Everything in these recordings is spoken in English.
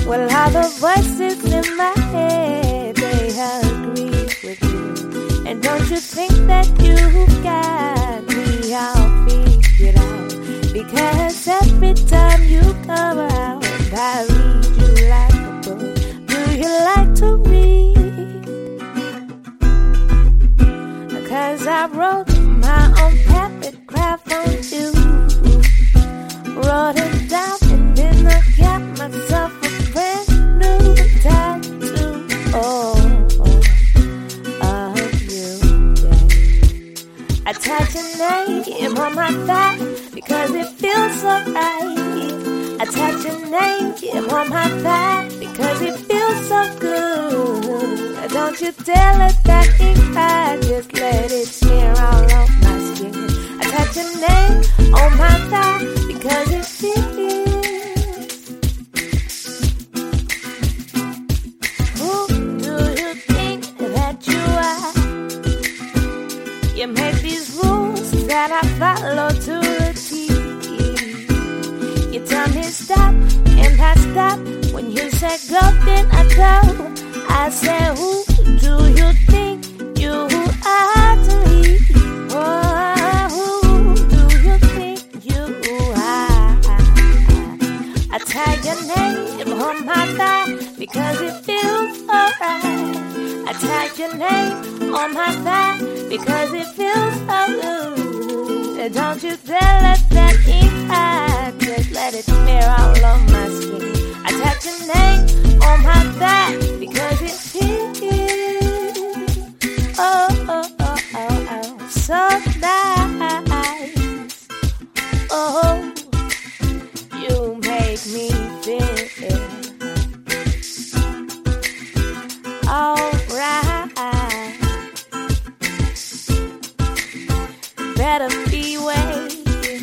Well, all the voices in my head, they agree with you. And don't you think that you got me all figured out? Because every time you come around, I read you like a book. Do you like to read? Because I wrote my own paragraph on you. Wrote it down and then I got myself a brand new tattoo. Of you, yeah. I touch your name on my thigh because it feels so right. I touch your name on my thigh because it feels so good. Don't you dare let that ink dry, just let it smear all on my skin. I touch your name on my thigh because it feels. Who do you think that you are? You make these rules that I follow to a T. You tell me stop and I stop. When you say go, then I go. I say, who do you think you are to me? Oh, who do you think you are? I tie your name on my thigh because it feels alright. I tie your name on my thigh because it feels so good. Don't you dare let that ink hide, just let it smear all on my skin. I touch your name on my thigh because it feels so nice. Oh, you make me feel alright. Better be waiting.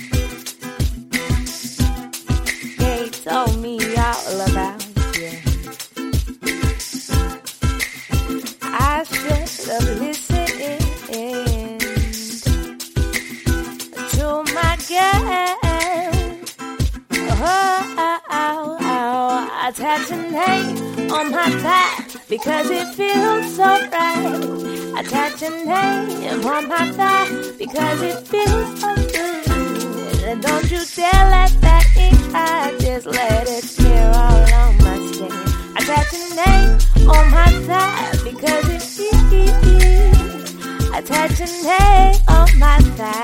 They told me all about you. I should have listened to my girl. I touch your name on my thigh because it feels so right. I touch your name on my thigh because it feels so good. And don't you dare let that ink dry, just let it smear all on my skin. I touch your name on my thigh because it feels. I touch your name on my thigh.